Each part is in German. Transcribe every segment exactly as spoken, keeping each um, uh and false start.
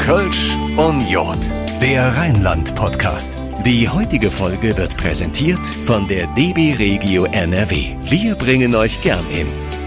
Kölsch und Jod, der Rheinland-Podcast. Die heutige Folge wird präsentiert von der D B Regio N R W. Wir bringen euch gern hin.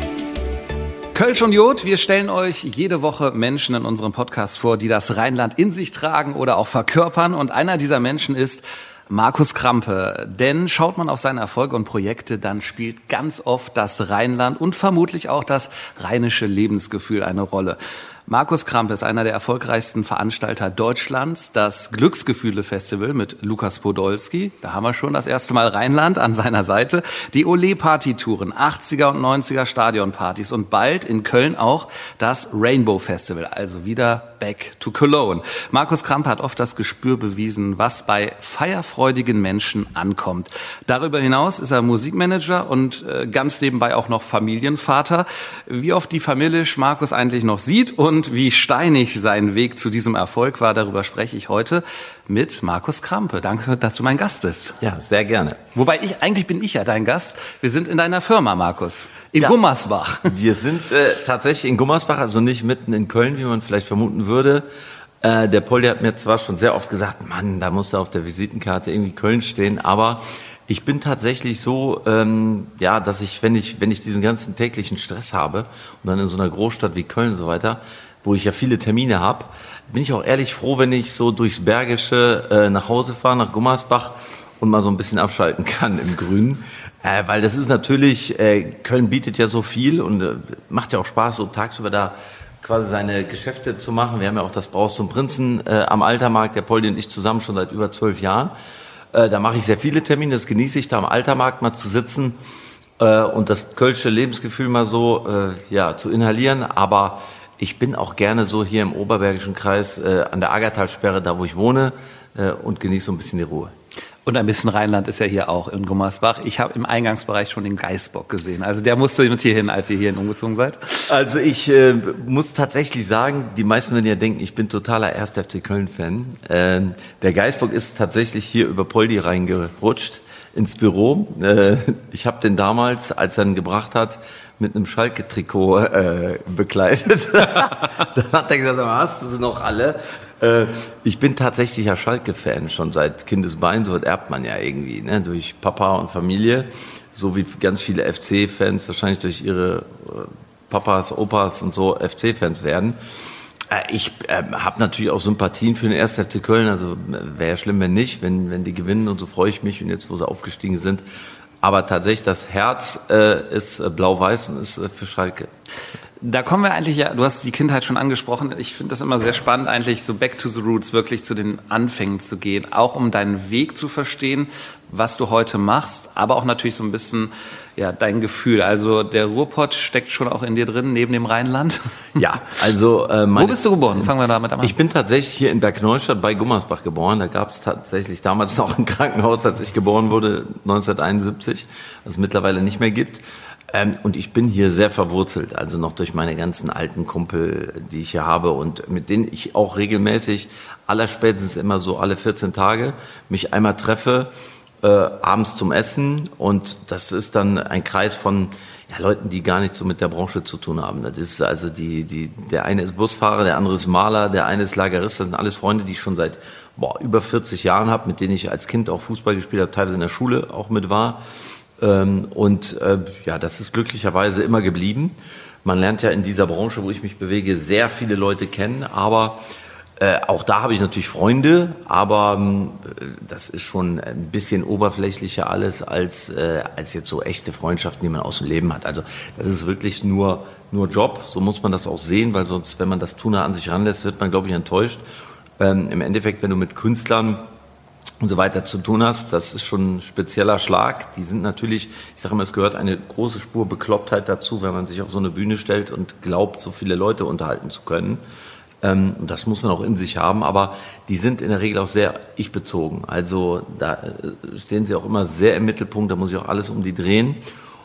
Kölsch und Jod, wir stellen euch jede Woche Menschen in unserem Podcast vor, die das Rheinland in sich tragen oder auch verkörpern. Und einer dieser Menschen ist Markus Krampe. Denn schaut man auf seine Erfolge und Projekte, dann spielt ganz oft das Rheinland und vermutlich auch das rheinische Lebensgefühl eine Rolle. Markus Krampe ist einer der erfolgreichsten Veranstalter Deutschlands. Das Glücksgefühle-Festival mit Lukas Podolski, da haben wir schon das erste Mal Rheinland an seiner Seite. Die Olé-Party-Touren, achtziger und neunziger Stadionpartys und bald in Köln auch das Rainbow Festival, also wieder back to Cologne. Markus Krampe hat oft das Gespür bewiesen, was bei feierfreudigen Menschen ankommt. Darüber hinaus ist er Musikmanager und äh, ganz nebenbei auch noch Familienvater. Wie oft die Familie Markus eigentlich noch sieht und Und wie steinig sein Weg zu diesem Erfolg war, darüber spreche ich heute mit Markus Krampe. Danke, dass du mein Gast bist. Ja, sehr gerne. Wobei, ich eigentlich bin ich ja dein Gast. Wir sind in deiner Firma, Markus, in ja. Gummersbach. Wir sind äh, tatsächlich in Gummersbach, also nicht mitten in Köln, wie man vielleicht vermuten würde. Äh, der Polly hat mir zwar schon sehr oft gesagt, Mann, da muss da auf der Visitenkarte irgendwie Köln stehen, aber ich bin tatsächlich so, ähm, ja, dass ich, wenn ich, wenn ich diesen ganzen täglichen Stress habe und dann in so einer Großstadt wie Köln und so weiter, wo ich ja viele Termine habe, bin ich auch ehrlich froh, wenn ich so durchs Bergische äh, nach Hause fahre, nach Gummersbach und mal so ein bisschen abschalten kann im Grünen. Äh, weil das ist natürlich, äh, Köln bietet ja so viel und äh, macht ja auch Spaß, so tagsüber da quasi seine Geschäfte zu machen. Wir haben ja auch das Braus zum Prinzen äh, am Altermarkt, der Polly und ich zusammen schon seit über zwölf Jahren. Äh, da mache ich sehr viele Termine, das genieße ich, da am Altermarkt mal zu sitzen äh, und das kölsche Lebensgefühl mal so äh, ja, zu inhalieren. Aber ich bin auch gerne so hier im Oberbergischen Kreis äh, an der Aggertalsperre, da wo ich wohne, äh, und genieße so ein bisschen die Ruhe. Und ein bisschen Rheinland ist ja hier auch in Gummersbach. Ich habe im Eingangsbereich schon den Geißbock gesehen. Also der musste mit hier hin, als ihr hierhin umgezogen seid. Also ich äh, muss tatsächlich sagen, die meisten würden ja denken, ich bin totaler erster F C Köln-Fan. Äh, der Geißbock ist tatsächlich hier über Poldi reingerutscht ins Büro. Äh, ich habe den damals, als er ihn gebracht hat, mit einem Schalke-Trikot äh, bekleidet. Dann hat er gesagt, hast du sie noch alle? Äh, ich bin tatsächlich ja Schalke-Fan, schon seit Kindesbein, so erbt man ja irgendwie, ne? Durch Papa und Familie, so wie ganz viele F C-Fans wahrscheinlich durch ihre äh, Papas, Opas und so F C-Fans werden. Äh, ich äh, habe natürlich auch Sympathien für den ersten F C Köln, also wäre ja schlimm, wenn nicht, wenn, wenn die gewinnen und so freue ich mich und jetzt, wo sie aufgestiegen sind. Aber tatsächlich, das Herz äh, ist äh, blau-weiß und ist äh, für Schalke. Da kommen wir eigentlich, ja, du hast die Kindheit schon angesprochen. Ich finde das immer sehr spannend, eigentlich so back to the roots, wirklich zu den Anfängen zu gehen. Auch um deinen Weg zu verstehen, was du heute machst, aber auch natürlich so ein bisschen ja, dein Gefühl. Also der Ruhrpott steckt schon auch in dir drin, neben dem Rheinland. Ja, also äh, meine, wo bist du geboren? Fangen wir damit an. Ich bin tatsächlich hier in Bergneustadt bei Gummersbach geboren. Da gab es tatsächlich damals noch ein Krankenhaus, als ich geboren wurde, neunzehnhunderteinundsiebzig, was es mittlerweile nicht mehr gibt. Ähm, und ich bin hier sehr verwurzelt, also noch durch meine ganzen alten Kumpel, die ich hier habe und mit denen ich auch regelmäßig, allerspätestens immer so alle vierzehn Tage, mich einmal treffe, äh, abends zum Essen, und das ist dann ein Kreis von ja, Leuten, die gar nichts so mit der Branche zu tun haben. Das ist also die, die, der eine ist Busfahrer, der andere ist Maler, der eine ist Lagerist. Das sind alles Freunde, die ich schon seit boah, über vierzig Jahren habe, mit denen ich als Kind auch Fußball gespielt habe, teilweise in der Schule auch mit war. Ähm, und äh, ja, das ist glücklicherweise immer geblieben. Man lernt ja in dieser Branche, wo ich mich bewege, sehr viele Leute kennen, aber Äh, auch da habe ich natürlich Freunde, aber äh, das ist schon ein bisschen oberflächlicher alles als, äh, als jetzt so echte Freundschaften, die man aus dem Leben hat. Also das ist wirklich nur, nur Job, so muss man das auch sehen, weil sonst, wenn man das Tuner an sich ranlässt, wird man, glaube ich, enttäuscht. Ähm, Im Endeffekt, wenn du mit Künstlern und so weiter zu tun hast, das ist schon ein spezieller Schlag. Die sind natürlich, ich sage immer, es gehört eine große Spur Beklopptheit dazu, wenn man sich auf so eine Bühne stellt und glaubt, so viele Leute unterhalten zu können. Ähm, und das muss man auch in sich haben, aber die sind in der Regel auch sehr ich-bezogen. Also da stehen sie auch immer sehr im Mittelpunkt, da muss ich auch alles um die drehen.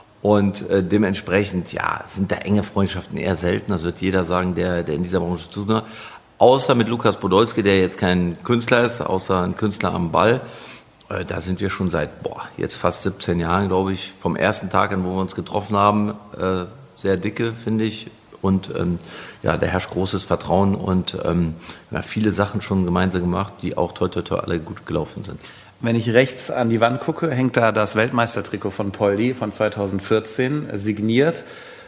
Und äh, dementsprechend, ja, sind da enge Freundschaften eher selten. Das wird jeder sagen, der, der in dieser Branche zu tun hat. Außer mit Lukas Podolski, der jetzt kein Künstler ist, außer ein Künstler am Ball. Äh, da sind wir schon seit, boah, jetzt fast siebzehn Jahren, glaube ich, vom ersten Tag an, wo wir uns getroffen haben, äh, sehr dicke, finde ich. und ähm, ja, da herrscht großes Vertrauen und ähm, ja, viele Sachen schon gemeinsam gemacht, die auch toi toi toi alle gut gelaufen sind. Wenn ich rechts an die Wand gucke, hängt da das Weltmeistertrikot von Poldi von zweitausendvierzehn, signiert.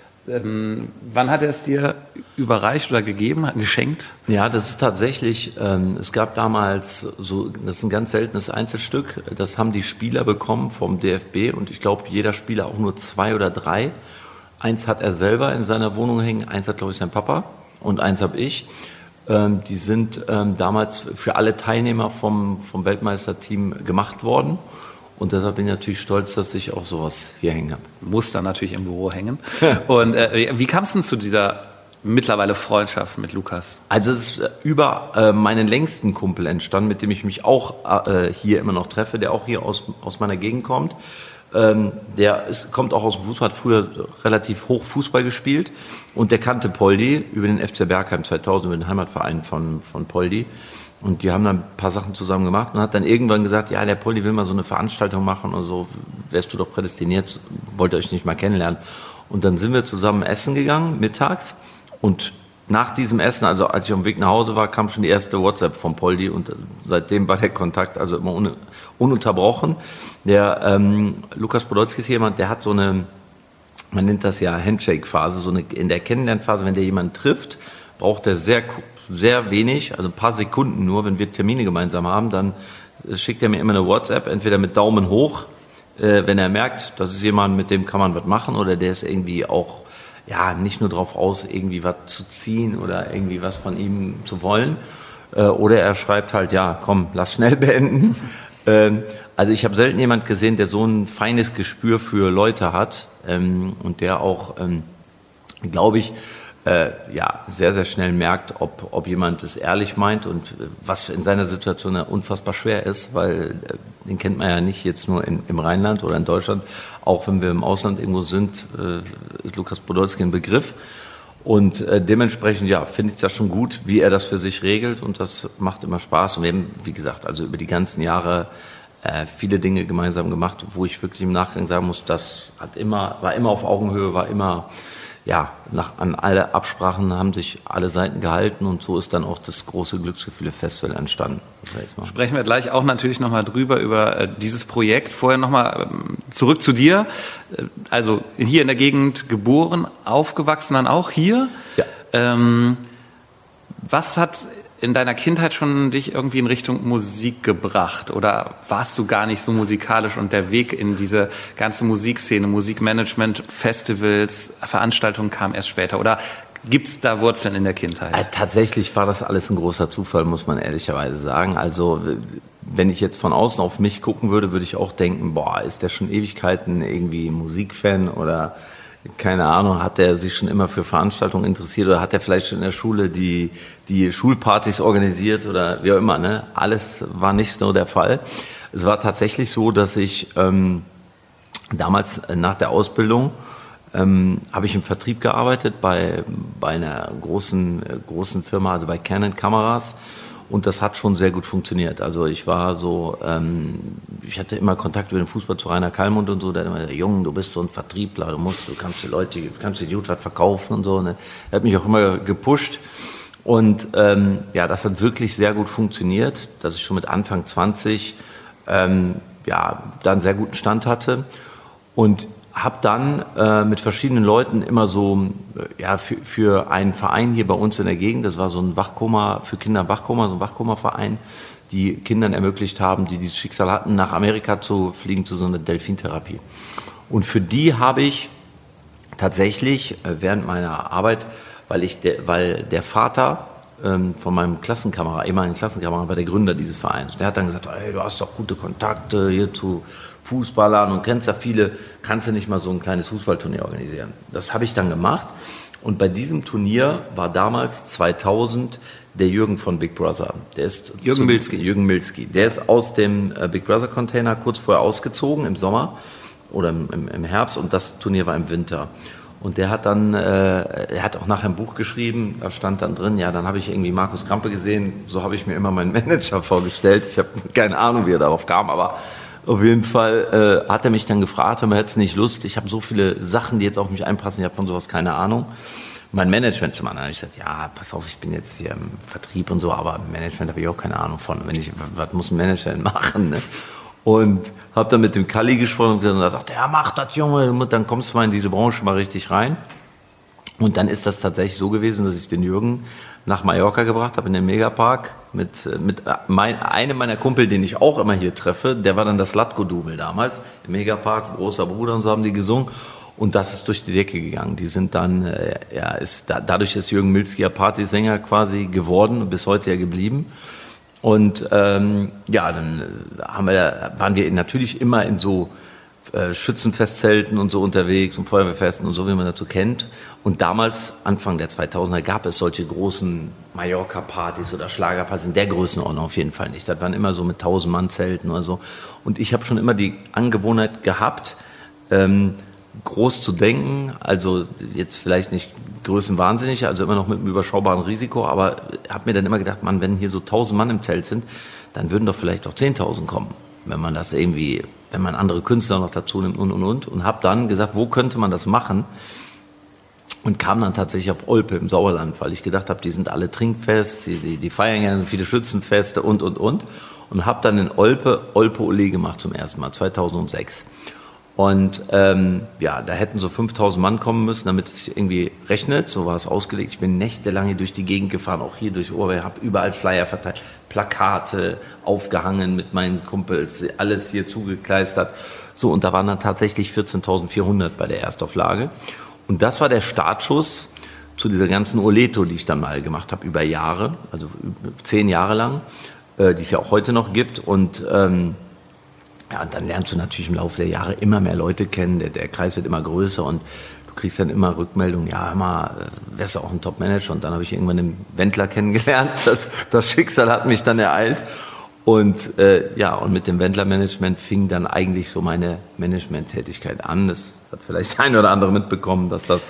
Ähm, wann hat er es dir überreicht oder gegeben, geschenkt? Ja, das ist tatsächlich, ähm, es gab damals so, das ist ein ganz seltenes Einzelstück, das haben die Spieler bekommen vom D F B und ich glaube, jeder Spieler auch nur zwei oder drei. Eins hat er selber in seiner Wohnung hängen, eins hat, glaube ich, sein Papa und eins habe ich. Ähm, die sind ähm, damals für alle Teilnehmer vom, vom Weltmeisterteam gemacht worden. Und deshalb bin ich natürlich stolz, dass ich auch sowas hier hängen habe. Muss dann natürlich im Büro hängen. Und äh, wie kamst du zu dieser mittlerweile Freundschaft mit Lukas? Also es ist über äh, meinen längsten Kumpel entstanden, mit dem ich mich auch äh, hier immer noch treffe, der auch hier aus, aus meiner Gegend kommt. Ähm, der ist, kommt auch aus dem Fußball, hat früher relativ hoch Fußball gespielt und der kannte Poldi über den F C Bergheim zweitausend, über den Heimatverein von, von Poldi. Und die haben dann ein paar Sachen zusammen gemacht und hat dann irgendwann gesagt, ja, der Poldi will mal so eine Veranstaltung machen und so, wärst du doch prädestiniert, wollt ihr euch nicht mal kennenlernen. Und dann sind wir zusammen essen gegangen, mittags. Und nach diesem Essen, also als ich auf dem Weg nach Hause war, kam schon die erste WhatsApp vom Poldi und seitdem war der Kontakt also immer un, ununterbrochen. Der ähm, Lukas Podolski ist jemand, der hat so eine, man nennt das ja Handshake-Phase, so eine, in der Kennenlernphase, wenn der jemanden trifft, braucht er sehr sehr wenig, also ein paar Sekunden nur, wenn wir Termine gemeinsam haben, dann schickt er mir immer eine WhatsApp, entweder mit Daumen hoch, äh, wenn er merkt, das ist jemand, mit dem kann man was machen, oder der ist irgendwie auch, ja, nicht nur drauf aus, irgendwie was zu ziehen oder irgendwie was von ihm zu wollen, äh, oder er schreibt halt, ja, komm, lass schnell beenden. ähm, also ich habe selten jemand gesehen, der so ein feines Gespür für Leute hat ähm, und der auch, ähm, glaube ich, Äh, ja, sehr, sehr schnell merkt, ob, ob jemand es ehrlich meint und äh, was in seiner Situation ja unfassbar schwer ist, weil äh, den kennt man ja nicht jetzt nur in, im Rheinland oder in Deutschland. Auch wenn wir im Ausland irgendwo sind, äh, ist Lukas Podolski ein Begriff. Und äh, dementsprechend, ja, finde ich das schon gut, wie er das für sich regelt und das macht immer Spaß. Und wir haben, wie gesagt, also über die ganzen Jahre äh, viele Dinge gemeinsam gemacht, wo ich wirklich im Nachgang sagen muss, das hat immer, war immer auf Augenhöhe, war immer... Ja, nach, an alle Absprachen haben sich alle Seiten gehalten und so ist dann auch das große Glücksgefühle-Festival entstanden. Sprechen wir gleich auch natürlich nochmal drüber, über äh, dieses Projekt. Vorher nochmal ähm, zurück zu dir. Äh, also hier in der Gegend geboren, aufgewachsen, dann auch hier. Ja. Ähm, was hat in deiner Kindheit schon dich irgendwie in Richtung Musik gebracht? Oder warst du gar nicht so musikalisch und der Weg in diese ganze Musikszene, Musikmanagement, Festivals, Veranstaltungen kam erst später? Oder gibt es da Wurzeln in der Kindheit? Äh, tatsächlich war das alles ein großer Zufall, muss man ehrlicherweise sagen. Also wenn ich jetzt von außen auf mich gucken würde, würde ich auch denken, boah, ist der schon Ewigkeiten irgendwie Musikfan oder... Keine Ahnung, hat er sich schon immer für Veranstaltungen interessiert oder hat er vielleicht schon in der Schule die, die Schulpartys organisiert oder wie auch immer, ne? Alles war nicht so der Fall. Es war tatsächlich so, dass ich ähm, damals nach der Ausbildung ähm, habe ich im Vertrieb gearbeitet bei, bei einer großen, äh, großen Firma, also bei Canon Kameras. Und das hat schon sehr gut funktioniert. Also ich war so, ähm, ich hatte immer Kontakt über den Fußball zu Rainer Kallmund und so. Der hat immer gesagt, Junge, du bist so ein Vertriebler, du musst, du kannst die Leute, du kannst die gut was verkaufen und so. Ne? Er hat mich auch immer gepusht. Und ähm, ja, das hat wirklich sehr gut funktioniert, dass ich schon mit Anfang zwanzig ähm, ja, da einen sehr guten Stand hatte. Und habe dann äh, mit verschiedenen Leuten immer so, äh, ja, für, für einen Verein hier bei uns in der Gegend, das war so ein Wachkoma, für Kinder Wachkoma, so ein Wachkoma-Verein, die Kindern ermöglicht haben, die dieses Schicksal hatten, nach Amerika zu fliegen zu so einer Delfintherapie. Und für die habe ich tatsächlich äh, während meiner Arbeit, weil ich, de, weil der Vater ähm, von meinem Klassenkamerad, ehemaligen Klassenkamerad, war der Gründer dieses Vereins. Der hat dann gesagt, hey, du hast doch gute Kontakte hier zu Fußballern und kennst ja viele, kannst du nicht mal so ein kleines Fußballturnier organisieren. Das habe ich dann gemacht und bei diesem Turnier war damals zweitausend der Jürgen von Big Brother. Der ist Jürgen Milzki. Jürgen Milzki. Der ist aus dem Big Brother Container kurz vorher ausgezogen im Sommer oder im, im, im Herbst und das Turnier war im Winter. Und der hat dann, äh, er hat auch nachher ein Buch geschrieben, da stand dann drin, ja, dann habe ich irgendwie Markus Krampe gesehen, so habe ich mir immer meinen Manager vorgestellt. Ich habe keine Ahnung, wie er darauf kam, aber auf jeden Fall äh, hat er mich dann gefragt, aber er hat nicht Lust, ich habe so viele Sachen, die jetzt auf mich einpassen, ich habe von sowas keine Ahnung. mein Management zu machen. Dann habe ich gesagt, ja, pass auf, ich bin jetzt hier im Vertrieb und so, aber im Management habe ich auch keine Ahnung von. Wenn ich, was muss ein Manager denn machen? Ne? Und habe dann mit dem Kalli gesprochen und gesagt, ja, mach das, Junge, dann kommst du mal in diese Branche mal richtig rein. Und dann ist das tatsächlich so gewesen, dass ich den Jürgen nach Mallorca gebracht habe, in den Megapark, mit, mit mein, einem meiner Kumpel, den ich auch immer hier treffe, der war dann das Latko-Double damals, im Megapark, großer Bruder und so haben die gesungen. Und das ist durch die Decke gegangen. Die sind dann, äh, ja, ist, da, dadurch ist Jürgen Milzki ja Partysänger quasi geworden und bis heute ja geblieben. Und ähm, ja, dann haben wir, waren wir natürlich immer in so äh, Schützenfestzelten und so unterwegs und Feuerwehrfesten und so, wie man dazu kennt. Und damals, Anfang der zweitausender, gab es solche großen Mallorca-Partys oder Schlagerpartys in der Größenordnung auf jeden Fall nicht. Das waren immer so mit tausend Mann Zelten oder so. Und ich habe schon immer die Angewohnheit gehabt, ähm, groß zu denken, also jetzt vielleicht nicht größenwahnsinnig, also immer noch mit einem überschaubaren Risiko, aber habe mir dann immer gedacht, Mann, wenn hier so tausend Mann im Zelt sind, dann würden doch vielleicht auch zehntausend kommen, wenn man das irgendwie, wenn man andere Künstler noch dazu nimmt und, und, und. Und habe dann gesagt, wo könnte man das machen? Und kam dann tatsächlich auf Olpe im Sauerland, weil ich gedacht habe, die sind alle trinkfest, die, die, die feiern gerne, sind viele Schützenfeste und, und, und. Und habe dann in Olpe, Olpe Ole gemacht zum ersten Mal, zweitausendsechs. Und ähm, ja, da hätten so fünftausend Mann kommen müssen, damit es sich irgendwie rechnet. So war es ausgelegt. Ich bin nächtelang hier durch die Gegend gefahren, auch hier durch Oberweier, habe überall Flyer verteilt, Plakate aufgehangen mit meinen Kumpels, alles hier zugekleistert. So, und da waren dann tatsächlich vierzehntausendvierhundert bei der Erstauflage. Und das war der Startschuss zu dieser ganzen Oleto, die ich dann mal gemacht habe, über Jahre, also zehn Jahre lang, äh, die es ja auch heute noch gibt. Und ähm, ja, und dann lernst du natürlich im Laufe der Jahre immer mehr Leute kennen, der, der Kreis wird immer größer und du kriegst dann immer Rückmeldungen, ja, immer wärst du auch ein Top-Manager. Und dann habe ich irgendwann den Wendler kennengelernt, das, das Schicksal hat mich dann ereilt. Und äh, ja, und mit dem Wendler-Management fing dann eigentlich so meine Management-Tätigkeit an. Das hat vielleicht der eine oder andere mitbekommen, dass das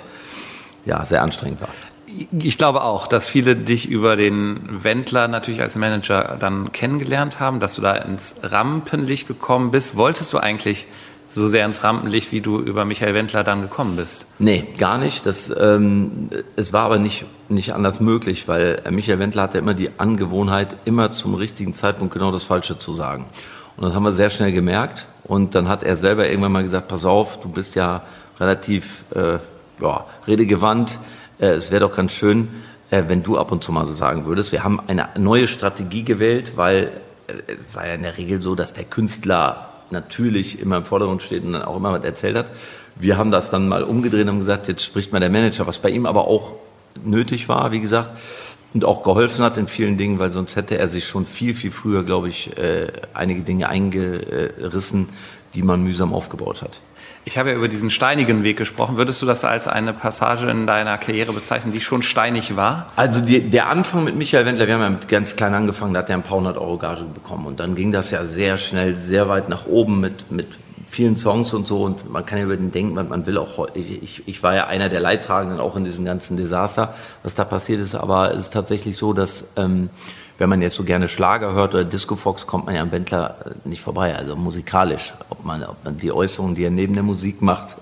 ja sehr anstrengend war. Ich glaube auch, dass viele dich über den Wendler natürlich als Manager dann kennengelernt haben, dass du da ins Rampenlicht gekommen bist. Wolltest du eigentlich so sehr ins Rampenlicht, wie du über Michael Wendler dann gekommen bist? Nee, gar nicht. Das, ähm, es war aber nicht, nicht anders möglich, weil Michael Wendler hatte immer die Angewohnheit, immer zum richtigen Zeitpunkt genau das Falsche zu sagen. Und das haben wir sehr schnell gemerkt. Und dann hat er selber irgendwann mal gesagt, pass auf, du bist ja relativ äh, ja, redegewandt. Es wäre doch ganz schön, wenn du ab und zu mal so sagen würdest. Wir haben eine neue Strategie gewählt, weil es war ja in der Regel so, dass der Künstler natürlich immer im Vordergrund steht und dann auch immer was erzählt hat. Wir haben das dann mal umgedreht und haben gesagt, jetzt spricht mal der Manager, was bei ihm aber auch nötig war, wie gesagt, und auch geholfen hat in vielen Dingen, weil sonst hätte er sich schon viel, viel früher, glaube ich, einige Dinge eingerissen, die man mühsam aufgebaut hat. Ich habe ja über diesen steinigen Weg gesprochen. Würdest du das als eine Passage in deiner Karriere bezeichnen, die schon steinig war? Also die, der Anfang mit Michael Wendler, wir haben ja mit ganz klein angefangen, da hat er ein paar hundert Euro Gage bekommen. Und dann ging das ja sehr schnell, sehr weit nach oben mit, mit vielen Songs und so. Und man kann ja über den denken, man, man will auch, ich, ich war ja einer der Leidtragenden auch in diesem ganzen Desaster, was da passiert ist. Aber es ist tatsächlich so, dass ähm, wenn man jetzt so gerne Schlager hört oder Disco Fox, kommt man ja am Wendler nicht vorbei, also musikalisch. Ob man, ob man die Äußerungen, die er neben der Musik macht,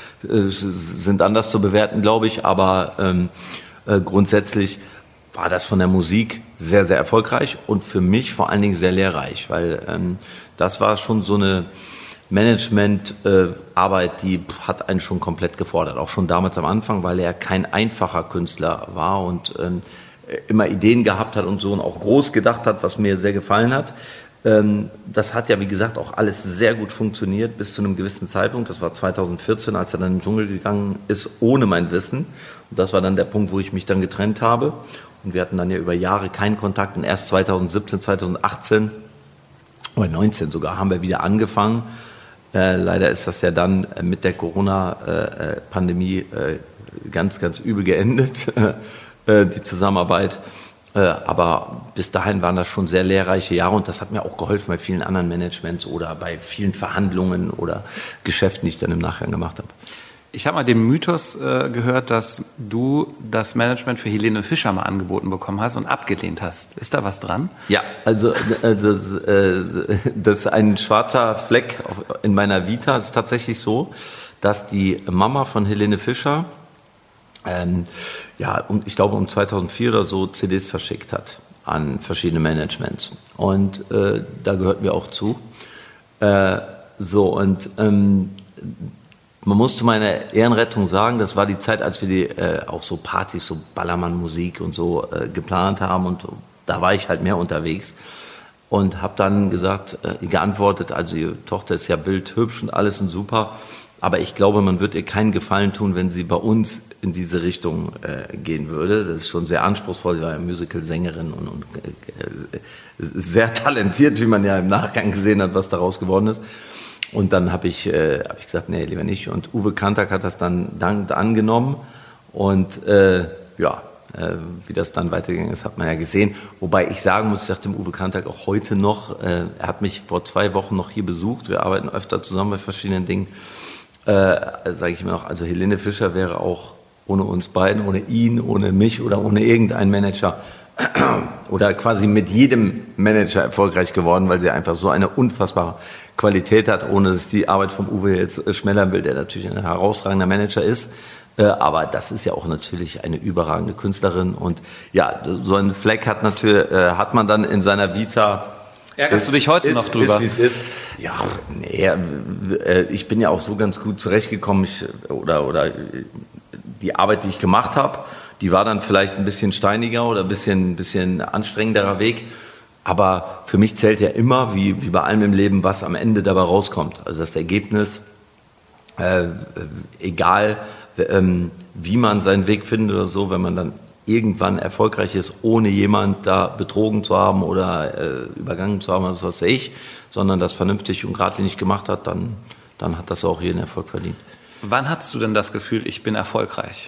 sind anders zu bewerten, glaube ich. Aber ähm, äh, grundsätzlich war das von der Musik sehr, sehr erfolgreich und für mich vor allen Dingen sehr lehrreich, weil ähm, das war schon so eine Management-Arbeit, äh, die hat einen schon komplett gefordert, auch schon damals am Anfang, weil er kein einfacher Künstler war und ähm, immer Ideen gehabt hat und so und auch groß gedacht hat, was mir sehr gefallen hat. Das hat ja, wie gesagt, auch alles sehr gut funktioniert bis zu einem gewissen Zeitpunkt. Das war zweitausendvierzehn, als er dann in den Dschungel gegangen ist, ohne mein Wissen. Und das war dann der Punkt, wo ich mich dann getrennt habe. Und wir hatten dann ja über Jahre keinen Kontakt. Und erst zweitausendsiebzehn, zweitausendachtzehn oder neunzehn sogar haben wir wieder angefangen. Äh, leider ist das ja dann mit der Corona-Pandemie äh, ganz, ganz übel geendet. Die Zusammenarbeit, aber bis dahin waren das schon sehr lehrreiche Jahre und das hat mir auch geholfen bei vielen anderen Managements oder bei vielen Verhandlungen oder Geschäften, die ich dann im Nachgang gemacht habe. Ich habe mal den Mythos äh, gehört, dass du das Management für Helene Fischer mal angeboten bekommen hast und abgelehnt hast. Ist da was dran? Ja, also äh, das, äh, das ist ein schwarzer Fleck in meiner Vita. Es ist tatsächlich so, dass die Mama von Helene Fischer Ähm, ja, und ich glaube um zweitausendvier oder so C Ds verschickt hat an verschiedene Managements. Und äh, da gehörten wir auch zu. Äh, so, und ähm, man muss zu meiner Ehrenrettung sagen, das war die Zeit, als wir die, äh, auch so Partys, so Ballermann-Musik und so äh, geplant haben. Und da war ich halt mehr unterwegs. Und habe dann gesagt, äh, geantwortet, also Ihre Tochter ist ja bildhübsch und alles und super, aber ich glaube, man wird ihr keinen Gefallen tun, wenn sie bei uns in diese Richtung äh, gehen würde. Das ist schon sehr anspruchsvoll, sie war ja Musical-Sängerin und, und äh, sehr talentiert, wie man ja im Nachgang gesehen hat, was daraus geworden ist. Und dann habe ich, äh, hab ich gesagt, nee, lieber nicht. Und Uwe Kantak hat das dann dankend angenommen und äh, ja, Äh, wie das dann weitergegangen ist, hat man ja gesehen. Wobei ich sagen muss, ich sage dem Uwe Kantak auch heute noch, äh, er hat mich vor zwei Wochen noch hier besucht, wir arbeiten öfter zusammen bei verschiedenen Dingen, äh, sage ich immer noch, also Helene Fischer wäre auch ohne uns beiden, ohne ihn, ohne mich oder ohne irgendeinen Manager oder quasi mit jedem Manager erfolgreich geworden, weil sie einfach so eine unfassbare Qualität hat, ohne dass ich die Arbeit vom Uwe jetzt schmälern will, der natürlich ein herausragender Manager ist. Aber das ist ja auch natürlich eine überragende Künstlerin und ja, so einen Fleck hat natürlich, äh, hat man dann in seiner Vita. Ärgerst ist, du dich heute ist, noch drüber? Ist, wie es ist. Ja, nee, äh, ich bin ja auch so ganz gut zurechtgekommen, ich, oder, oder die Arbeit, die ich gemacht habe, die war dann vielleicht ein bisschen steiniger oder ein bisschen, ein bisschen anstrengenderer Weg. Aber für mich zählt ja immer, wie, wie bei allem im Leben, was am Ende dabei rauskommt. Also das Ergebnis, äh, egal, wie man seinen Weg findet oder so, wenn man dann irgendwann erfolgreich ist, ohne jemand da betrogen zu haben oder äh, übergangen zu haben, was weiß ich, sondern das vernünftig und geradlinig gemacht hat, dann, dann hat das auch jeden Erfolg verdient. Wann hattest du denn das Gefühl, ich bin erfolgreich?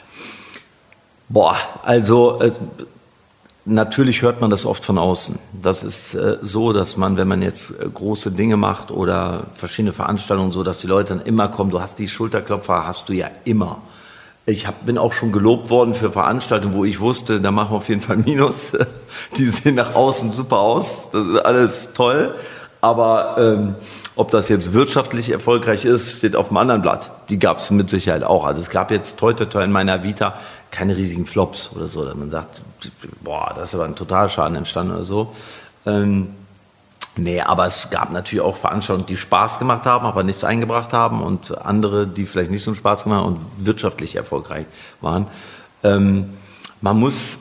Boah, also äh, natürlich hört man das oft von außen. Das ist äh, so, dass man, wenn man jetzt äh, große Dinge macht oder verschiedene Veranstaltungen, so, dass die Leute dann immer kommen, du hast die Schulterklopfer, hast du ja immer. Ich hab, bin auch schon gelobt worden für Veranstaltungen, wo ich wusste, da machen wir auf jeden Fall Minus. Die sehen nach außen super aus, das ist alles toll. Aber ähm, ob das jetzt wirtschaftlich erfolgreich ist, steht auf dem anderen Blatt. Die gab es mit Sicherheit auch. Also es gab jetzt toi toi toi in meiner Vita keine riesigen Flops oder so. Dass man sagt, boah, das ist aber ein Totalschaden entstanden oder so. Ähm, Nee, aber es gab natürlich auch Veranstaltungen, die Spaß gemacht haben, aber nichts eingebracht haben und andere, die vielleicht nicht so einen Spaß gemacht haben und wirtschaftlich erfolgreich waren. Ähm, man muss,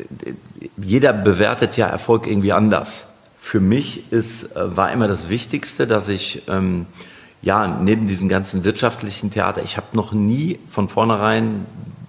jeder bewertet ja Erfolg irgendwie anders. Für mich ist, war immer das Wichtigste, dass ich, ähm, ja, neben diesem ganzen wirtschaftlichen Theater, ich habe noch nie von vornherein,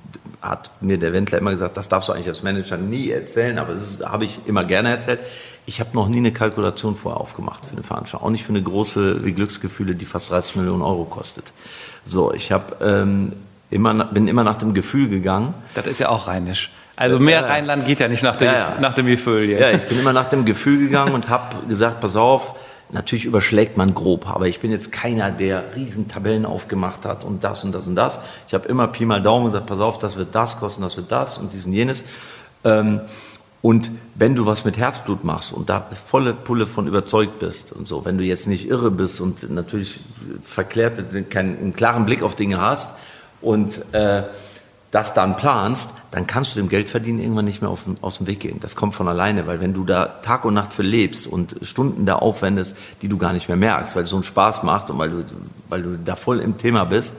hat mir der Wendler immer gesagt, das darfst du eigentlich als Manager nie erzählen, aber das habe ich immer gerne erzählt. Ich habe noch nie eine Kalkulation vorher aufgemacht für eine Veranstaltung, auch nicht für eine große wie Glücksgefühle, die fast dreißig Millionen Euro kostet. So, ich habe ähm, immer bin immer nach dem Gefühl gegangen. Das ist ja auch rheinisch. Also mehr ja, Rheinland geht ja nicht nach dem, ja, ja. nach dem Gefühl. Ja, ich bin immer nach dem Gefühl gegangen und habe gesagt, pass auf, natürlich überschlägt man grob, aber ich bin jetzt keiner, der riesen Tabellen aufgemacht hat und das und das und das. Ich habe immer Pi mal Daumen gesagt, pass auf, das wird das kosten, das wird das und dies und jenes. Ähm, und wenn du was mit Herzblut machst und da volle Pulle von überzeugt bist und so, wenn du jetzt nicht irre bist und natürlich verklärt bist, keinen, einen klaren Blick auf Dinge hast und äh, das dann planst, dann kannst du dem Geldverdienen irgendwann nicht mehr auf, aus dem Weg gehen. Das kommt von alleine, weil wenn du da Tag und Nacht für lebst und Stunden da aufwendest, die du gar nicht mehr merkst, weil es so einen Spaß macht und weil du, weil du da voll im Thema bist,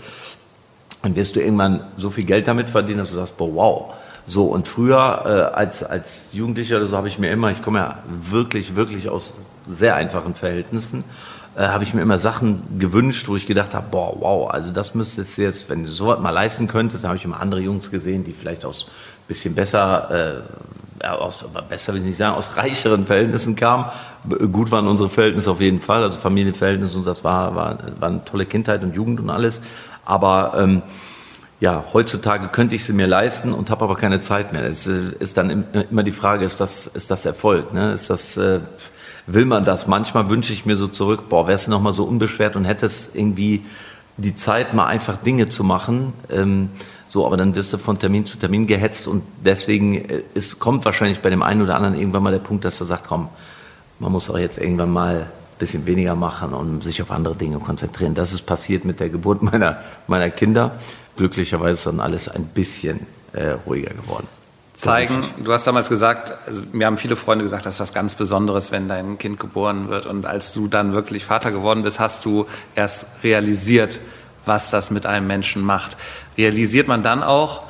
dann wirst du irgendwann so viel Geld damit verdienen, dass du sagst, boah, wow. So, und früher äh, als, als Jugendlicher oder so habe ich mir immer, ich komme ja wirklich, wirklich aus sehr einfachen Verhältnissen, äh, habe ich mir immer Sachen gewünscht, wo ich gedacht habe, boah, wow, also das müsstest du jetzt, wenn du sowas mal leisten könntest, dann habe ich immer andere Jungs gesehen, die vielleicht aus ein bisschen besser, äh, aus, besser will ich nicht sagen, aus reicheren Verhältnissen kamen. Gut waren unsere Verhältnisse auf jeden Fall, also Familienverhältnisse und das war, war, war eine tolle Kindheit und Jugend und alles, aber ähm, ja, heutzutage könnte ich sie mir leisten und habe aber keine Zeit mehr. Es ist dann immer die Frage, ist das, ist das Erfolg? Ne? Ist das, äh, will man das? Manchmal wünsche ich mir so zurück, boah, wärst du noch mal so unbeschwert und hättest irgendwie die Zeit, mal einfach Dinge zu machen. Ähm, so, aber dann wirst du von Termin zu Termin gehetzt und deswegen äh, es kommt wahrscheinlich bei dem einen oder anderen irgendwann mal der Punkt, dass er sagt, komm, man muss auch jetzt irgendwann mal ein bisschen weniger machen und sich auf andere Dinge konzentrieren. Das ist passiert mit der Geburt meiner, meiner Kinder. Glücklicherweise ist dann alles ein bisschen äh, ruhiger geworden. Zeigen, du hast damals gesagt, also mir haben viele Freunde gesagt, das ist was ganz Besonderes, wenn dein Kind geboren wird. Und als du dann wirklich Vater geworden bist, hast du erst realisiert, was das mit einem Menschen macht. Realisiert man dann auch,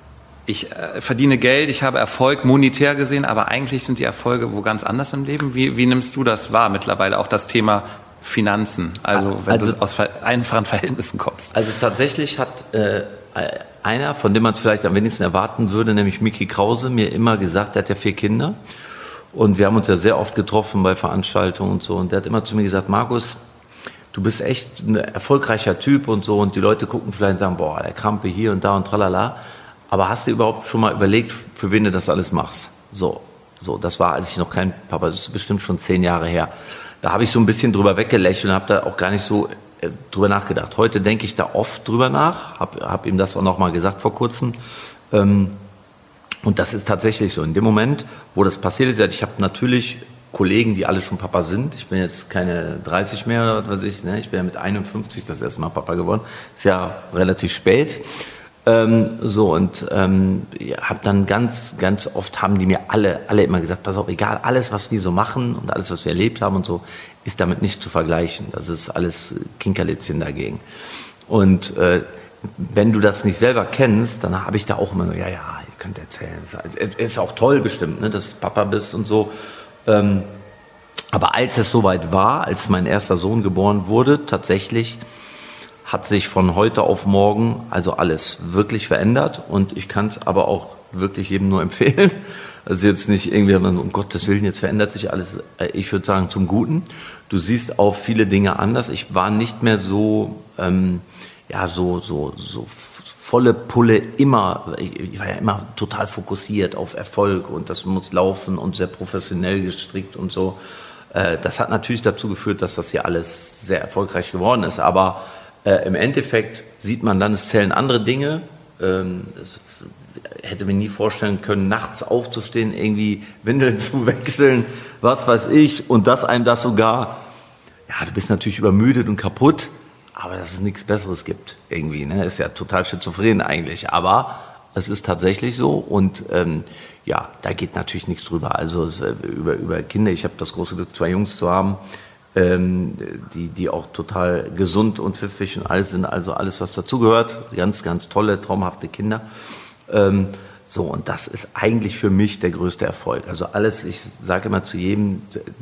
ich äh, verdiene Geld, ich habe Erfolg monetär gesehen, aber eigentlich sind die Erfolge wo ganz anders im Leben. Wie, wie nimmst du das wahr mittlerweile, auch das Thema Finanzen, also wenn also, du aus einfachen Verhältnissen kommst? Also tatsächlich hat äh, einer, von dem man es vielleicht am wenigsten erwarten würde, nämlich Micky Krause, mir immer gesagt, der hat ja vier Kinder und wir haben uns ja sehr oft getroffen bei Veranstaltungen und so und der hat immer zu mir gesagt, Markus, du bist echt ein erfolgreicher Typ und so und die Leute gucken vielleicht und sagen, boah, der Krampe hier und da und tralala, aber hast du überhaupt schon mal überlegt, für wen du das alles machst? So, so, das war, als ich noch kein Papa, das ist bestimmt schon zehn Jahre her. Da habe ich so ein bisschen drüber weggelächelt und habe da auch gar nicht so äh, drüber nachgedacht. Heute denke ich da oft drüber nach, habe hab ihm das auch noch mal gesagt vor kurzem. Ähm, und das ist tatsächlich so. In dem Moment, wo das passiert ist, ich habe natürlich Kollegen, die alle schon Papa sind. Ich bin jetzt keine dreißig mehr oder was weiß ich. Ne? Ich bin ja mit einundfünfzig das erste Mal Papa geworden. Ist ja relativ spät. Ähm, so und ähm, ja, hab dann ganz, ganz oft haben die mir alle, alle immer gesagt, pass auf, egal, alles, was wir so machen und alles, was wir erlebt haben und so, ist damit nicht zu vergleichen. Das ist alles Kinkerlitzchen dagegen. Und äh, wenn du das nicht selber kennst, dann habe ich da auch immer so, ja, ja, ihr könnt erzählen. Es ist auch toll bestimmt, ne, dass du Papa bist und so. Ähm, aber als es soweit war, als mein erster Sohn geboren wurde, tatsächlich hat sich von heute auf morgen also alles wirklich verändert und ich kann es aber auch wirklich jedem nur empfehlen. Also jetzt nicht irgendwie, um Gottes Willen, jetzt verändert sich alles, ich würde sagen zum Guten. Du siehst auch viele Dinge anders. Ich war nicht mehr so, ähm, ja, so, so, so volle Pulle immer, ich war ja immer total fokussiert auf Erfolg und das muss laufen und sehr professionell gestrickt und so. Das hat natürlich dazu geführt, dass das hier alles sehr erfolgreich geworden ist, aber Äh, im Endeffekt sieht man dann, es zählen andere Dinge. Ähm, es hätte mir nie vorstellen können, nachts aufzustehen, irgendwie Windeln zu wechseln, was weiß ich, und dass einem das sogar, ja, du bist natürlich übermüdet und kaputt, aber dass es nichts Besseres gibt irgendwie, ne? Ist ja total schizophren eigentlich, aber es ist tatsächlich so und ähm, ja, da geht natürlich nichts drüber. Also es, über, über Kinder, ich habe das große Glück, zwei Jungs zu haben, Ähm, die, die auch total gesund und pfiffig und alles sind, also alles, was dazugehört. Ganz, ganz tolle, traumhafte Kinder. Ähm, so, und das ist eigentlich für mich der größte Erfolg. Also alles, ich sage immer zu jedem,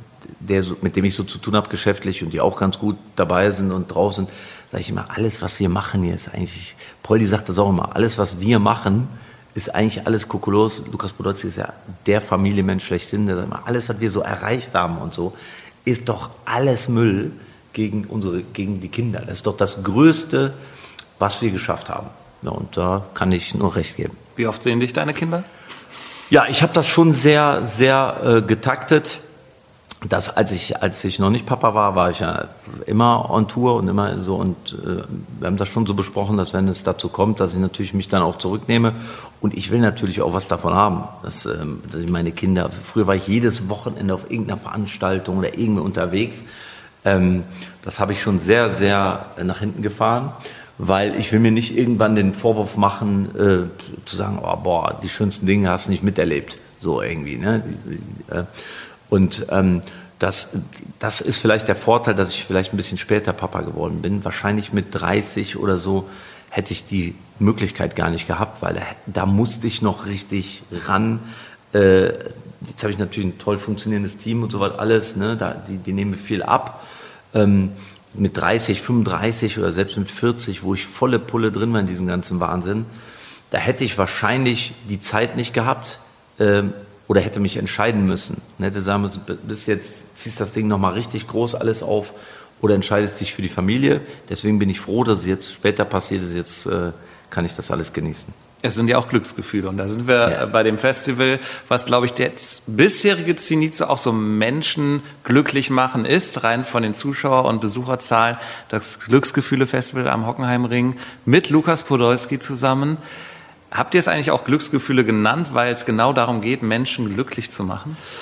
der so, mit dem ich so zu tun habe, geschäftlich und die auch ganz gut dabei sind und drauf sind, sage ich immer, alles, was wir machen hier, ist eigentlich, Poldi sagt das auch immer, alles, was wir machen, ist eigentlich alles kokolos. Lukas Podolski ist ja der Familienmensch schlechthin, der sagt immer, alles, was wir so erreicht haben und so, ist doch alles Müll gegen unsere, gegen die Kinder. Das ist doch das Größte, was wir geschafft haben. Ja, und da kann ich nur recht geben. Wie oft sehen dich deine Kinder? Ja, ich habe das schon sehr, sehr äh, getaktet. Das, als ich, als ich noch nicht Papa war, war ich ja immer on Tour und immer so und äh, wir haben das schon so besprochen, dass wenn es dazu kommt, dass ich natürlich mich dann auch zurücknehme und ich will natürlich auch was davon haben, dass, ähm, dass ich meine Kinder, früher war ich jedes Wochenende auf irgendeiner Veranstaltung oder irgendwie unterwegs, ähm, das habe ich schon sehr, sehr nach hinten gefahren, weil ich will mir nicht irgendwann den Vorwurf machen, äh, zu sagen, oh, boah, die schönsten Dinge hast du nicht miterlebt, so irgendwie, ne? Äh, Und ähm, das, das ist vielleicht der Vorteil, dass ich vielleicht ein bisschen später Papa geworden bin. Wahrscheinlich mit dreißig oder so hätte ich die Möglichkeit gar nicht gehabt, weil da, da musste ich noch richtig ran. Äh, jetzt habe ich natürlich ein toll funktionierendes Team und so was alles. Ne? Da, die, die nehmen mir viel ab. Ähm, mit dreißig, fünfunddreißig oder selbst mit vierzig, wo ich volle Pulle drin war in diesem ganzen Wahnsinn, da hätte ich wahrscheinlich die Zeit nicht gehabt, ähm, oder hätte mich entscheiden müssen. Und hätte sagen müssen, bis jetzt ziehst das Ding nochmal richtig groß alles auf oder entscheidest dich für die Familie. Deswegen bin ich froh, dass es jetzt später passiert ist. Jetzt äh, kann ich das alles genießen. Es sind ja auch Glücksgefühle. Und da sind wir ja bei dem Festival, was, glaube ich, der bisherige Zenit so auch so Menschen glücklich machen ist, rein von den Zuschauer- und Besucherzahlen. Das Glücksgefühle-Festival am Hockenheimring mit Lukas Podolski zusammen. Habt ihr es eigentlich auch Glücksgefühle genannt, weil es genau darum geht, Menschen glücklich zu machen?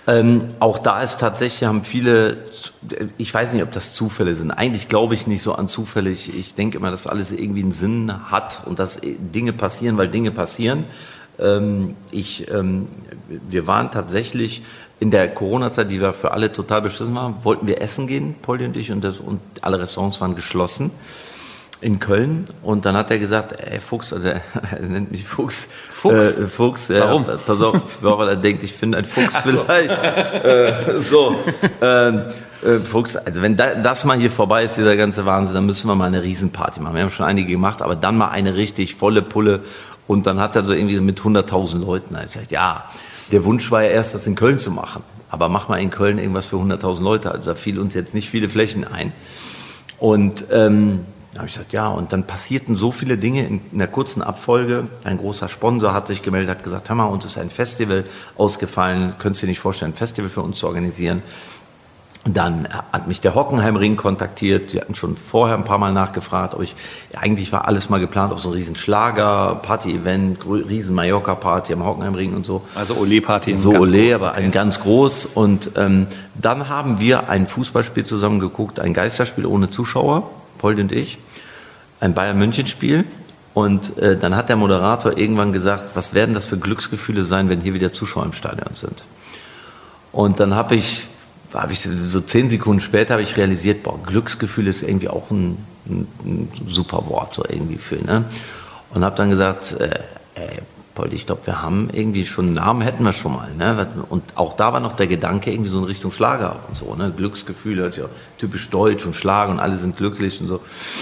Ähm, auch da ist tatsächlich, haben viele, ich weiß nicht, ob das Zufälle sind. Eigentlich glaube ich nicht so an Zufälle. Ich, ich denke immer, dass alles irgendwie einen Sinn hat und dass Dinge passieren, weil Dinge passieren. Ähm, ich, ähm, wir waren tatsächlich in der Corona-Zeit, die wir für alle total beschissen waren, wollten wir essen gehen, Poldi und ich, und, das, und alle Restaurants waren geschlossen in Köln. Und dann hat er gesagt, ey Fuchs, also er nennt mich Fuchs. Fuchs? Äh, Fuchs, Warum? Äh, pass auf, weil er denkt, ich finde ein Fuchs so. vielleicht. äh, so, äh, äh, Fuchs, also wenn da, das mal hier vorbei ist, dieser ganze Wahnsinn, dann müssen wir mal eine Riesenparty machen. Wir haben schon einige gemacht, aber dann mal eine richtig volle Pulle. Und dann hat er so irgendwie mit hunderttausend Leuten halt gesagt, ja, der Wunsch war ja erst, das in Köln zu machen. Aber mach mal in Köln irgendwas für hunderttausend Leute. Also da fiel uns jetzt nicht viele Flächen ein. Und ähm, da habe ich gesagt, ja, und dann passierten so viele Dinge in, in der kurzen Abfolge. Ein großer Sponsor hat sich gemeldet, hat gesagt, hör mal, uns ist ein Festival ausgefallen, könntest du dir nicht vorstellen, ein Festival für uns zu organisieren? Und dann hat mich der Hockenheimring kontaktiert, die hatten schon vorher ein paar Mal nachgefragt, ob ich, ja, eigentlich war alles mal geplant auf so ein riesen Schlager-Party-Event, riesen Mallorca-Party am Hockenheimring und so. Also Ole-Party. So Ole, aber okay. Ein ganz groß. Und ähm, dann haben wir ein Fußballspiel zusammen geguckt, ein Geisterspiel ohne Zuschauer, Poldi und ich. Ein Bayern-München-Spiel und äh, dann hat der Moderator irgendwann gesagt, was werden das für Glücksgefühle sein, wenn hier wieder Zuschauer im Stadion sind. Und dann habe ich, hab ich so zehn Sekunden später habe ich realisiert, boah, Glücksgefühl ist irgendwie auch ein, ein, ein super Wort so irgendwie für, ne? Und habe dann gesagt, äh, ey, Poldi, ich glaube, wir haben irgendwie schon einen Namen, hätten wir schon mal, ne? Und auch da war noch der Gedanke irgendwie so in Richtung Schlager und so, ne? Glücksgefühle, hört sich auch typisch deutsch und Schlager und alle sind glücklich und so.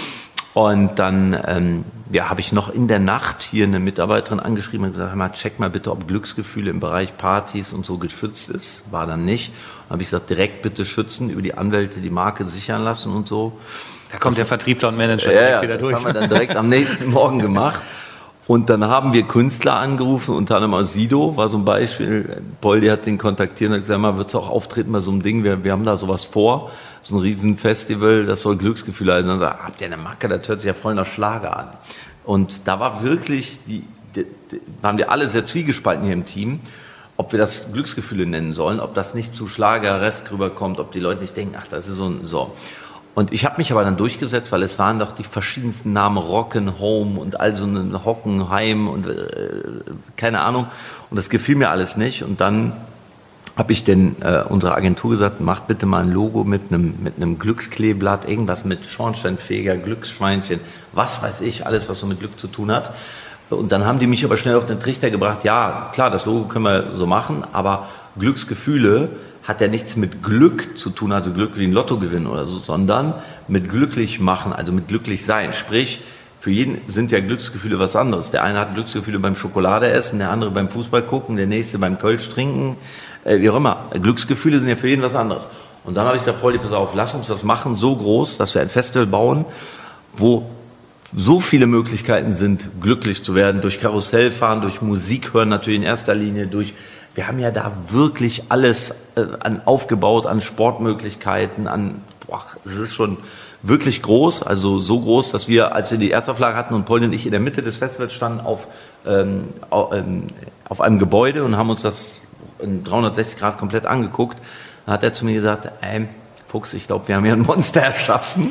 Und dann ähm, ja, habe ich noch in der Nacht hier eine Mitarbeiterin angeschrieben und gesagt, hör mal, check mal bitte, ob Glücksgefühle im Bereich Partys und so geschützt ist. War dann nicht. Habe ich gesagt, direkt bitte schützen, über die Anwälte die Marke sichern lassen und so. Da kommt das, der Vertriebler und Manager ja, direkt ja, wieder das durch. Das haben wir dann direkt am nächsten Morgen gemacht. Und dann haben wir Künstler angerufen, unter anderem auch Sido war so ein Beispiel. Poldi hat den kontaktiert und hat gesagt, mal, wird's auch auftreten bei so einem Ding, wir, wir haben da sowas vor, so ein Riesenfestival, das soll Glücksgefühle heißen. Und dann sagt, habt ihr eine Macke, das hört sich ja voll nach Schlager an. Und da war wirklich, die, die, die waren wir alle sehr zwiegespalten hier im Team, ob wir das Glücksgefühle nennen sollen, ob das nicht zu Schlageresk rüberkommt, ob die Leute nicht denken, ach, das ist so ein, so. Und ich habe mich aber dann durchgesetzt, weil es waren doch die verschiedensten Namen, Rock'n'Home und all so ein Hockenheim und äh, keine Ahnung. Und das gefiel mir alles nicht. Und dann habe ich denn äh, unserer Agentur gesagt, macht bitte mal ein Logo mit einem mit einem Glückskleeblatt, irgendwas mit Schornsteinfeger, Glücksschweinchen, was weiß ich, alles, was so mit Glück zu tun hat. Und dann haben die mich aber schnell auf den Trichter gebracht, ja, klar, das Logo können wir so machen, aber Glücksgefühle hat ja nichts mit Glück zu tun, also Glück wie ein Lottogewinn oder so, sondern mit glücklich machen, also mit glücklich sein. Sprich, für jeden sind ja Glücksgefühle was anderes. Der eine hat Glücksgefühle beim Schokolade essen, der andere beim Fußball gucken, der nächste beim Kölsch trinken, äh, wie auch immer. Glücksgefühle sind ja für jeden was anderes. Und dann habe ich gesagt, Poldi, pass auf, lass uns was machen, so groß, dass wir ein Festival bauen, wo so viele Möglichkeiten sind, glücklich zu werden, durch Karussell fahren, durch Musik hören natürlich in erster Linie, durch wir haben ja da wirklich alles äh, an aufgebaut, an Sportmöglichkeiten, an, boah, es ist schon wirklich groß, also so groß, dass wir, als wir die Erstauflage hatten und Poldi und ich in der Mitte des Festivals standen, auf, ähm, auf einem Gebäude und haben uns das in dreihundertsechzig Grad komplett angeguckt, dann hat er zu mir gesagt, ey, Fuchs, ich glaube, wir haben hier ein Monster erschaffen.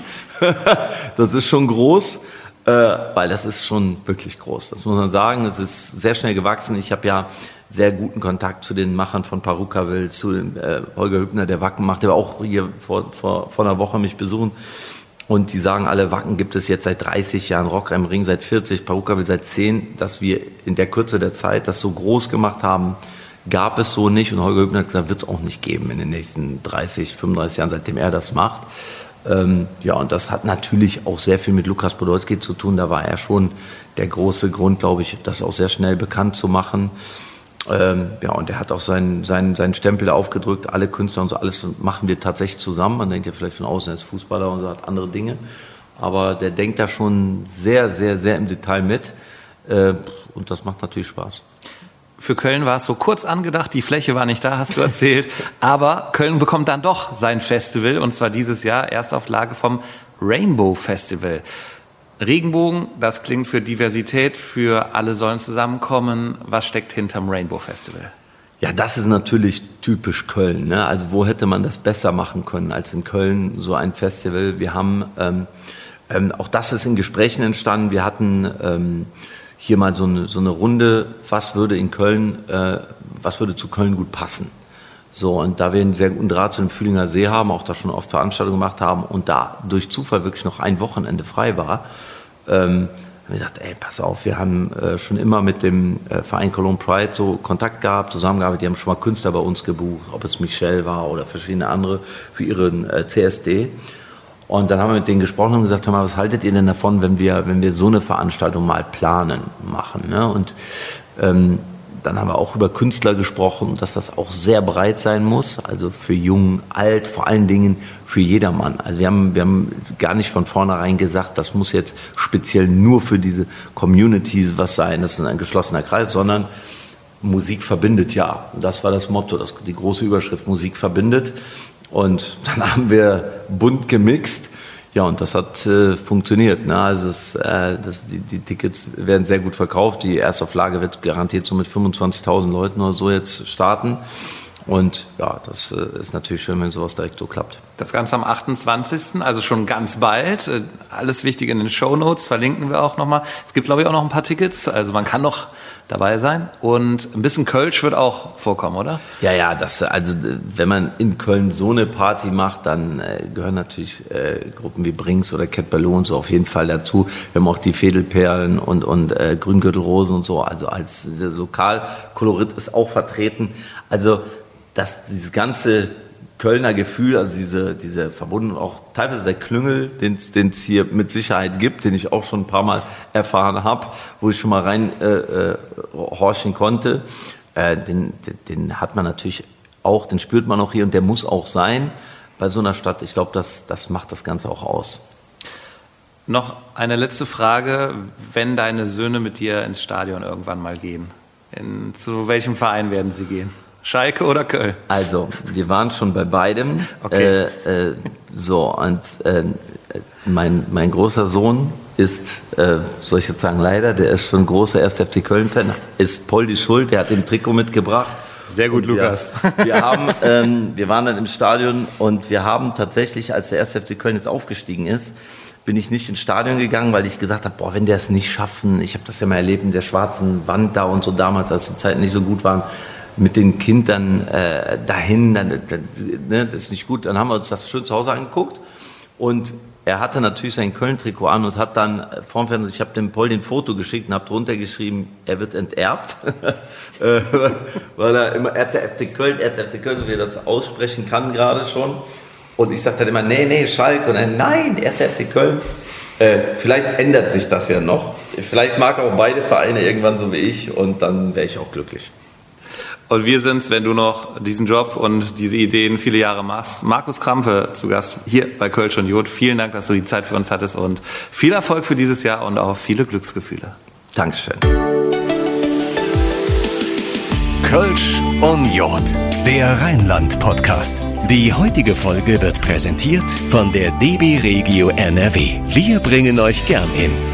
Das ist schon groß, äh, weil das ist schon wirklich groß, das muss man sagen, es ist sehr schnell gewachsen. Ich habe ja sehr guten Kontakt zu den Machern von Perukaville, zu dem, äh, Holger Hübner, der Wacken macht, der war auch hier vor, vor, vor einer Woche mich besuchen. Und die sagen alle, Wacken gibt es jetzt seit dreißig Jahren, Rock am Ring seit vierzig, Perukaville seit zehn, dass wir in der Kürze der Zeit das so groß gemacht haben, gab es so nicht. Und Holger Hübner hat gesagt, wird es auch nicht geben in den nächsten dreißig, fünfunddreißig Jahren, seitdem er das macht. Ähm, ja, und das hat natürlich auch sehr viel mit Lukas Podolski zu tun. Da war er schon der große Grund, glaube ich, das auch sehr schnell bekannt zu machen. Ähm, ja, und er hat auch seinen, seinen, seinen Stempel aufgedrückt, alle Künstler und so, alles machen wir tatsächlich zusammen. Man denkt ja vielleicht von außen, er ist Fußballer und so, hat andere Dinge. Aber der denkt da schon sehr, sehr, sehr im Detail mit. Äh, und das macht natürlich Spaß. Für Köln war es so kurz angedacht, die Fläche war nicht da, hast du erzählt. Aber Köln bekommt dann doch sein Festival, und zwar dieses Jahr Erstauflage vom Rainbow Festival. Regenbogen, das klingt für Diversität, für alle sollen zusammenkommen. Was steckt hinterm Rainbow Festival? Ja, das ist natürlich typisch Köln, ne? Also wo hätte man das besser machen können als in Köln, so ein Festival. Wir haben, ähm, ähm, auch das ist in Gesprächen entstanden, wir hatten ähm, hier mal so eine, so eine Runde, was würde in Köln, äh, was würde zu Köln gut passen. So, und da wir einen sehr guten Draht zu dem Fühlinger See haben, auch da schon oft Veranstaltungen gemacht haben und da durch Zufall wirklich noch ein Wochenende frei war, ähm, haben wir gesagt, ey, pass auf, wir haben äh, schon immer mit dem äh, Verein Cologne Pride so Kontakt gehabt, zusammengearbeitet, die haben schon mal Künstler bei uns gebucht, ob es Michelle war oder verschiedene andere für ihren äh, C S D. Und dann haben wir mit denen gesprochen und gesagt, hör mal, was haltet ihr denn davon, wenn wir, wenn wir so eine Veranstaltung mal planen, machen, ne? Und ähm, dann haben wir auch über Künstler gesprochen, dass das auch sehr breit sein muss, also für jung, alt, vor allen Dingen für jedermann. Also wir haben, wir haben gar nicht von vornherein gesagt, das muss jetzt speziell nur für diese Communities was sein, das ist ein geschlossener Kreis, sondern Musik verbindet ja. Und das war das Motto, das, die große Überschrift, Musik verbindet. Und dann haben wir bunt gemixt. Ja, und das hat äh, funktioniert. Ne? Also es, äh, das, die, die Tickets werden sehr gut verkauft. Die Erstauflage wird garantiert so mit fünfundzwanzigtausend Leuten oder so jetzt starten. Und ja, das äh, ist natürlich schön, wenn sowas direkt so klappt. Das Ganze am achtundzwanzigsten, also schon ganz bald. Alles Wichtige in den Shownotes verlinken wir auch nochmal. Es gibt, glaube ich, auch noch ein paar Tickets. Also man kann noch dabei sein. Und ein bisschen Kölsch wird auch vorkommen, oder? Ja, ja, das, also wenn man in Köln so eine Party macht, dann äh, gehören natürlich äh, Gruppen wie Brinks oder Cat Balloons auf jeden Fall dazu. Wir haben auch die Fädelperlen und, und äh, Grüngürtelrosen und so. Also als dieser Lokalkolorit ist auch vertreten. Also das, dieses ganze Kölner Gefühl, also diese, diese verbunden auch teilweise der Klüngel, den es hier mit Sicherheit gibt, den ich auch schon ein paar Mal erfahren habe, wo ich schon mal rein äh, äh, horchen konnte, äh, den, den, den hat man natürlich auch, den spürt man auch hier und der muss auch sein bei so einer Stadt. Ich glaube, das, das macht das Ganze auch aus. Noch eine letzte Frage, wenn deine Söhne mit dir ins Stadion irgendwann mal gehen, in, zu welchem Verein werden sie gehen? Schalke oder Köln? Also, wir waren schon bei beidem. Okay. Äh, äh, so, und äh, mein, mein großer Sohn ist, äh, soll ich jetzt sagen leider, der ist schon großer erster F C Köln-Fan, ist Poldi Schuld, der hat den Trikot mitgebracht. Sehr gut, und Lukas. Wir, wir, haben, ähm, wir waren dann im Stadion und wir haben tatsächlich, als der erste F C Köln jetzt aufgestiegen ist, bin ich nicht ins Stadion gegangen, weil ich gesagt habe, boah, wenn der es nicht schaffen, ich habe das ja mal erlebt in der schwarzen Wand da und so damals, als die Zeiten nicht so gut waren, mit den Kindern äh, dahin, dann, ne, das ist nicht gut. Dann haben wir uns das schön zu Hause angeguckt und er hatte natürlich sein Köln-Trikot an und hat dann vorm Fernsehen, ich habe dem Paul den Foto geschickt und habe drunter geschrieben, er wird enterbt, weil er immer erster F C Köln, erster F C Köln, so wie er das aussprechen kann gerade schon. Und ich sagte dann immer, nee, nee, Schalke. Und er, nein, erster F C Köln. Äh, vielleicht ändert sich das ja noch. Vielleicht mag auch beide Vereine irgendwann so wie ich und dann wäre ich auch glücklich. Und wir sind's, wenn du noch diesen Job und diese Ideen viele Jahre machst. Markus Krampe zu Gast hier bei Kölsch und Jod. Vielen Dank, dass du die Zeit für uns hattest und viel Erfolg für dieses Jahr und auch viele Glücksgefühle. Dankeschön. Kölsch und Jod, der Rheinland-Podcast. Die heutige Folge wird präsentiert von der D B Regio N R W. Wir bringen euch gern hin.